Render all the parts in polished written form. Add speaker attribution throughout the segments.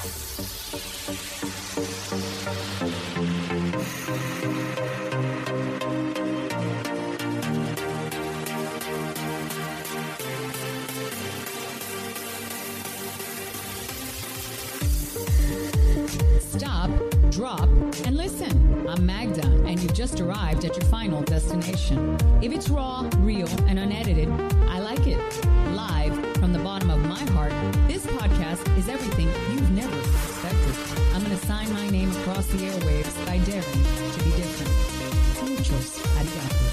Speaker 1: Stop, drop, and listen. I'm Magda, and you've just arrived at your final destination. If it's raw, real, and unedited, I like it. Live from the bottom of my heart, this podcast is everything you've never expected. I'm going to sign my name across the airwaves by daring to be different. Muchos arigato.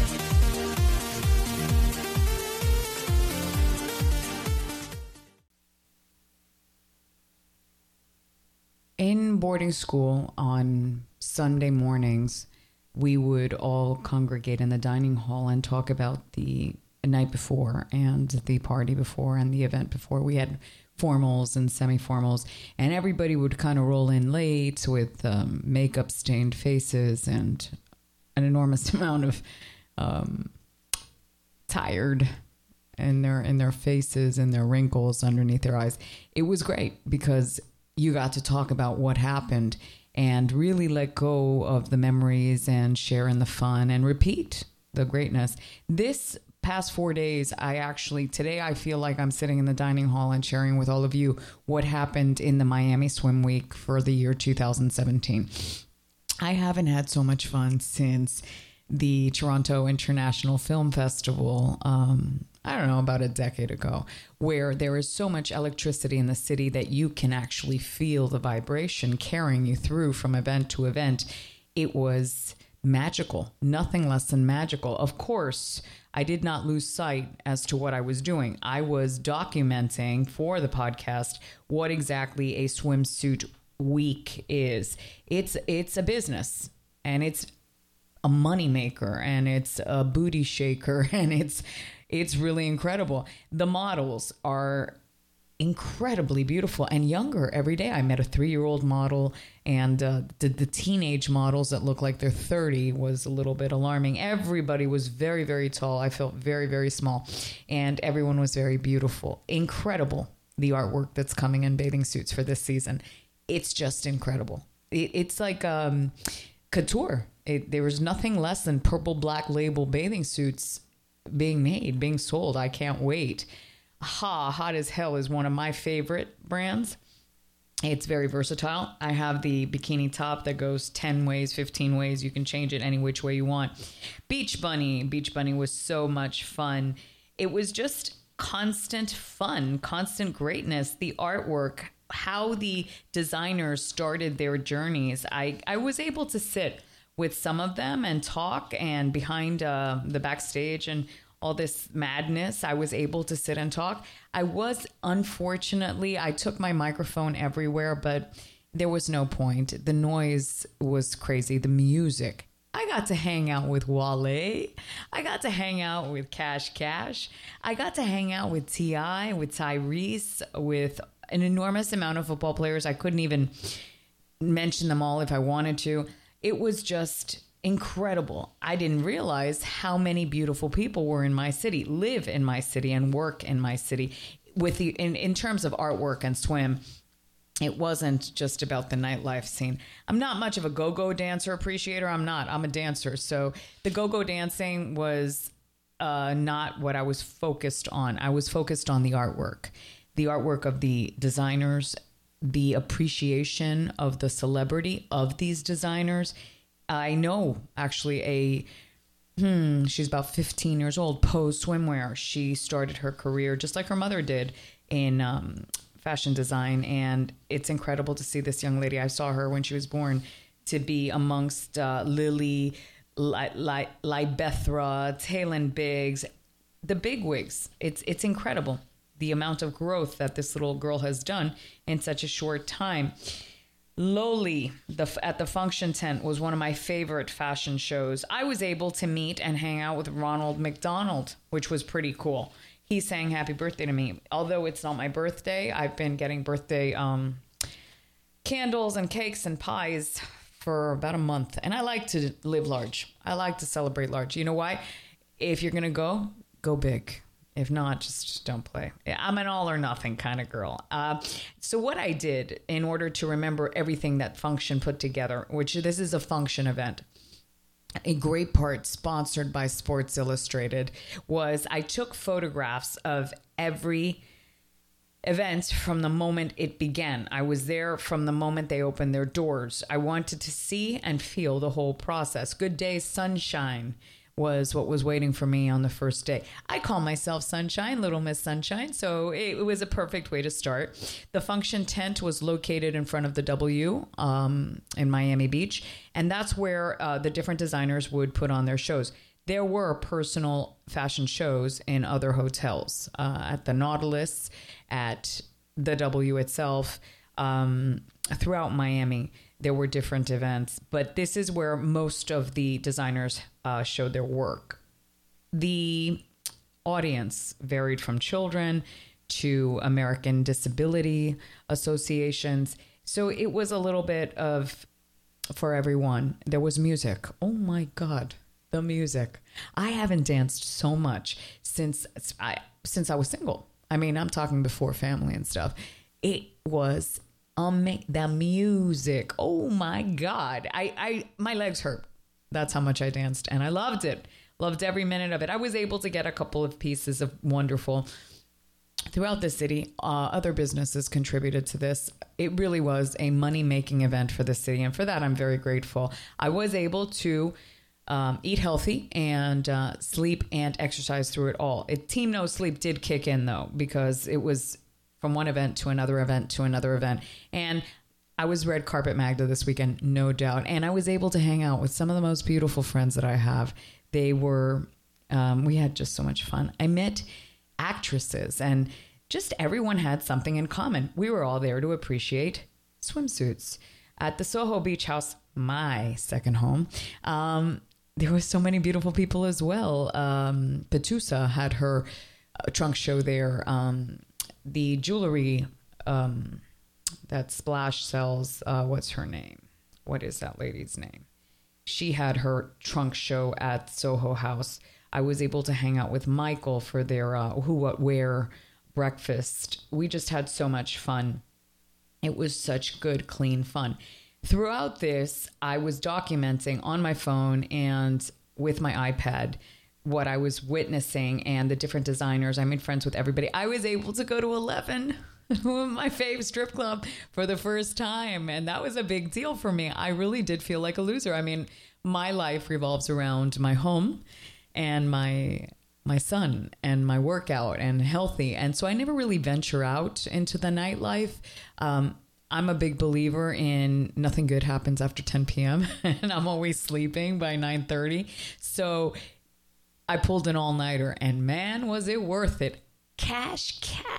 Speaker 1: In boarding school on Sunday mornings, we would all congregate in the dining hall and talk about the night before and the party before and the event before. We had formals and semi-formals, and everybody would kind of roll in late with makeup stained faces and an enormous amount of tired in their faces and their wrinkles underneath their eyes. It was great because you got to talk about what happened and really let go of the memories and share in the fun and repeat the greatness. This past 4 days, today I feel like I'm sitting in the dining hall and sharing with all of you what happened in the Miami Swim Week for the year 2017. I haven't had so much fun since the Toronto International Film Festival, I don't know, about a decade ago, where there is so much electricity in the city that you can actually feel the vibration carrying you through from event to event. It was magical, nothing less than magical. Of course, I did not lose sight as to what I was doing. I was documenting for the podcast what exactly a swimsuit week is. It's a business, and it's a moneymaker, and it's a booty shaker, and it's really incredible. The models are incredibly beautiful and younger every day. I met a 3-year-old model, and the teenage models that look like they're 30 was a little bit alarming. Everybody was very, very tall. I felt very, very small, and everyone was very beautiful. Incredible, the artwork that's coming in bathing suits for this season. It's just incredible. It's like couture. There was nothing less than purple black label bathing suits being sold. I can't wait. Hot as Hell is one of my favorite brands. It's very versatile. I have the bikini top that goes 10 ways, 15 ways. You can change it any which way you want. Beach Bunny was so much fun. It was just constant fun, constant greatness. The artwork, how the designers started their journeys. I was able to sit with some of them and talk, and behind the backstage and all this madness, I was able to sit and talk. Unfortunately, I took my microphone everywhere, but there was no point. The noise was crazy. The music. I got to hang out with Wale. I got to hang out with Cash Cash. I got to hang out with T.I., with Tyrese, with an enormous amount of football players. I couldn't even mention them all if I wanted to. It was just incredible. I didn't realize how many beautiful people were in my city, live in my city, and work in my city. In terms of artwork and swim, it wasn't just about the nightlife scene. I'm not much of a go-go dancer appreciator. I'm a dancer. So the go-go dancing was not what I was focused on. I was focused on the artwork of the designers, the appreciation of the celebrity of these designers. I know actually she's about 15 years old, Pose Swimwear. She started her career just like her mother did in fashion design. And it's incredible to see this young lady. I saw her when she was born, to be amongst Lily, Libethra, Taylin Biggs, the bigwigs. It's incredible, the amount of growth that this little girl has done in such a short time. Loli at the Function Tent was one of my favorite fashion shows. I was able to meet and hang out with Ronald McDonald, which was pretty cool. He sang happy birthday to me. Although it's not my birthday, I've been getting birthday candles and cakes and pies for about a month. And I like to live large. I like to celebrate large. You know why? If you're going to go big. If not, just don't play. I'm an all or nothing kind of girl. So what I did in order to remember everything that Function put together, which this is a Function event, a great part sponsored by Sports Illustrated, was I took photographs of every event from the moment it began. I was there from the moment they opened their doors. I wanted to see and feel the whole process. Good Day Sunshine was what was waiting for me on the first day. I call myself Sunshine, Little Miss Sunshine, so it was a perfect way to start. The Function tent was located in front of the W in Miami Beach, and that's where the different designers would put on their shows. There were personal fashion shows in other hotels, at the Nautilus, at the W itself, throughout Miami. There were different events, but this is where most of the designers showed their work. The audience varied from children to American Disability Associations. So it was a little bit of for everyone. There was music. Oh my God, the music. I haven't danced so much since I was single. I mean, I'm talking before family and stuff. It was the music. Oh my God. My legs hurt. That's how much I danced, and I loved it. Loved every minute of it. I was able to get a couple of pieces of wonderful throughout the city. Other businesses contributed to this. It really was a money-making event for the city, and for that, I'm very grateful. I was able to eat healthy and sleep and exercise through it all. Team No Sleep did kick in, though, because it was from one event to another event to another event. And I was red carpet Magda this weekend, no doubt. And I was able to hang out with some of the most beautiful friends that I have. They were, we had just so much fun. I met actresses, and just everyone had something in common. We were all there to appreciate swimsuits. At the Soho Beach House, my second home, there were so many beautiful people as well. Petusa had her trunk show there. The jewelry that Splash sells, what's her name? What is that lady's name? She had her trunk show at Soho House. I was able to hang out with Michael for their Who What Wear breakfast. We just had so much fun. It was such good, clean fun. Throughout this, I was documenting on my phone and with my iPad what I was witnessing and the different designers. I made friends with everybody. I was able to go to 11, my fave strip club, for the first time. And that was a big deal for me. I really did feel like a loser. I mean, my life revolves around my home and my son and my workout and healthy. And so I never really venture out into the nightlife. I'm a big believer in nothing good happens after 10 p.m. and I'm always sleeping by 9:30. So I pulled an all-nighter, and man, was it worth it. Cash.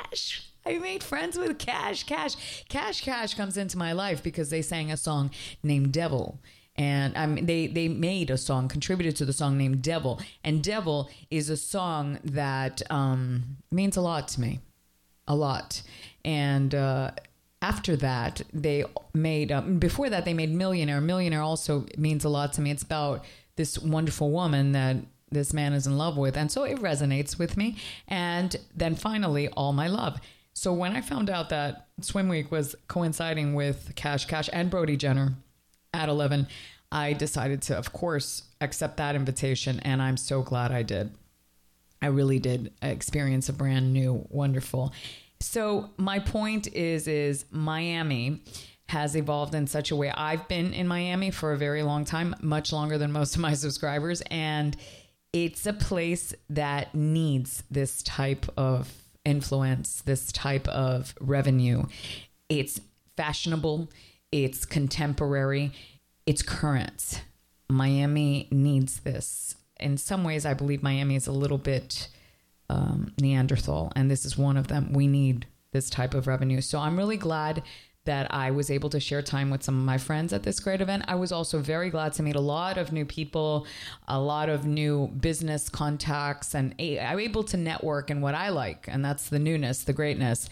Speaker 1: I made friends with Cash. Cash comes into my life because they sang a song named Devil. And they made a song, contributed to the song named Devil. And Devil is a song that means a lot to me. A lot. And after that, they made, before that, they made Millionaire. Millionaire also means a lot to me. It's about this wonderful woman that this man is in love with. And so it resonates with me. And then finally, All My Love. So when I found out that Swim Week was coinciding with Cash and Brody Jenner at 11, I decided to, of course, accept that invitation. And I'm so glad I did. I really did experience a brand new, wonderful. So my point is Miami has evolved in such a way. I've been in Miami for a very long time, much longer than most of my subscribers. And it's a place that needs this type of influence, this type of revenue. It's fashionable. It's contemporary. It's current. Miami needs this. In some ways, I believe Miami is a little bit Neanderthal, and this is one of them. We need this type of revenue. So I'm really glad that I was able to share time with some of my friends at this great event. I was also very glad to meet a lot of new people, a lot of new business contacts, and I'm able to network in what I like, and that's the newness, the greatness.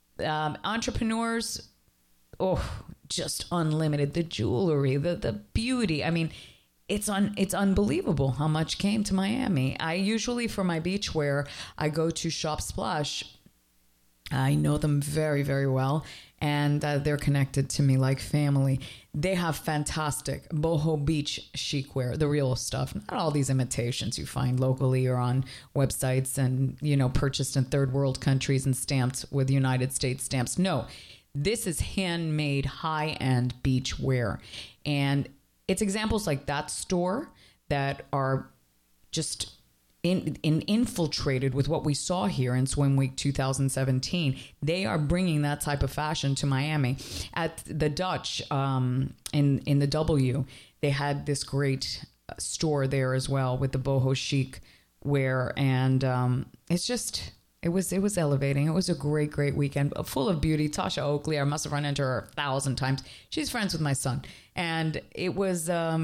Speaker 1: Entrepreneurs, just unlimited. The jewelry, the beauty. I mean, it's unbelievable how much came to Miami. I usually, for my beach wear, I go to Shop Splash. I know them very, very well, and they're connected to me like family. They have fantastic boho beach chic wear, the real stuff, not all these imitations you find locally or on websites and, purchased in third world countries and stamped with United States stamps. No, this is handmade high-end beach wear. And it's examples like that store that are just infiltrated with what we saw here in Swim Week 2017. They are bringing that type of fashion to Miami. At the Dutch, in the W, they had this great store there as well with the boho chic wear, and it was elevating. It was a great weekend, full of beauty. Tasha Oakley, I must have run into her 1,000 times. She's friends with my son, and it was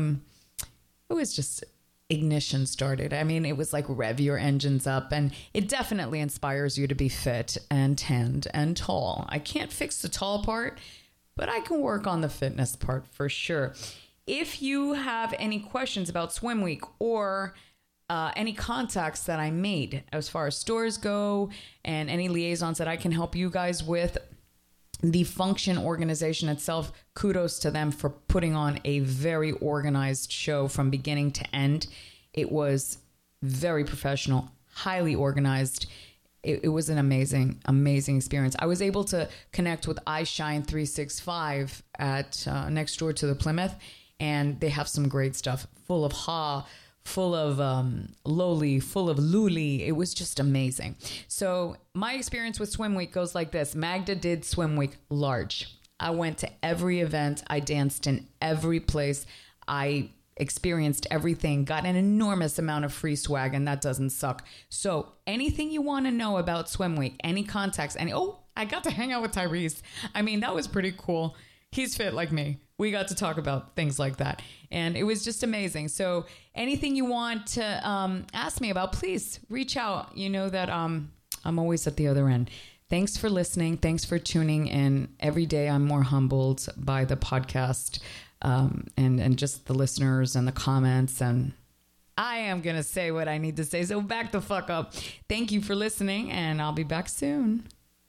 Speaker 1: just. Ignition started. I mean, it was like rev your engines up, and it definitely inspires you to be fit and tanned and tall. I can't fix the tall part, but I can work on the fitness part for sure. If you have any questions about Swim Week or any contacts that I made as far as stores go and any liaisons that I can help you guys with, the Function organization itself, kudos to them for putting on a very organized show from beginning to end. It was very professional, highly organized. It was an amazing experience. I was able to connect with iShine 365 at next door to the Plymouth, and they have some great stuff, full of full of loli, full of luli. It was just amazing. So my experience with Swim Week goes like this. Magda did Swim Week large. I went to every event. I danced in every place. I experienced everything, got an enormous amount of free swag, and that doesn't suck. So anything you want to know about Swim Week, any contacts, I got to hang out with Tyrese. I mean, that was pretty cool. He's fit like me. We got to talk about things like that. And it was just amazing. So anything you want to ask me about, please reach out. You know that I'm always at the other end. Thanks for listening. Thanks for tuning in. Every day I'm more humbled by the podcast and just the listeners and the comments. And I am going to say what I need to say. So back the fuck up. Thank you for listening, and I'll be back soon.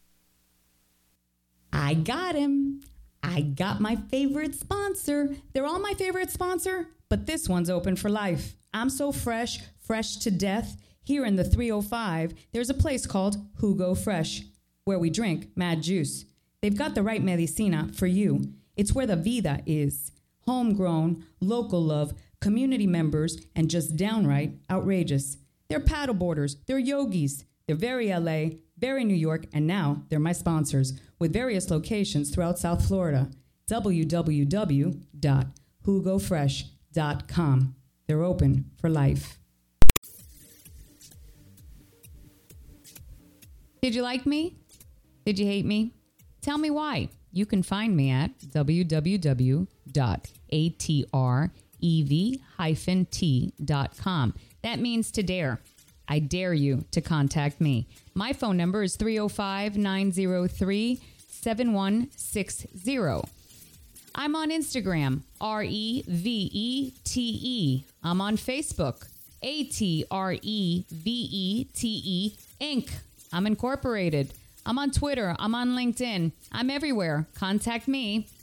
Speaker 2: I got him. I got my favorite sponsor. They're all my favorite sponsor, but this one's open for life. I'm so fresh to death. Here in the 305, there's a place called Hugo Fresh, where we drink mad juice. They've got the right medicina for you. It's where the vida is. Homegrown, local love, community members, and just downright outrageous. They're paddleboarders, they're yogis, they're very LA, very New York, and now they're my sponsors, with various locations throughout South Florida. www.hugofresh.com. They're open for life. Did you like me? Did you hate me? Tell me why. You can find me at www.atrev-t.com. That means to dare. I dare you to contact me. My phone number is 305-903-7160. I'm on Instagram, REVETE. I'm on Facebook, ATREVETE Inc. I'm incorporated. I'm on Twitter. I'm on LinkedIn. I'm everywhere. Contact me.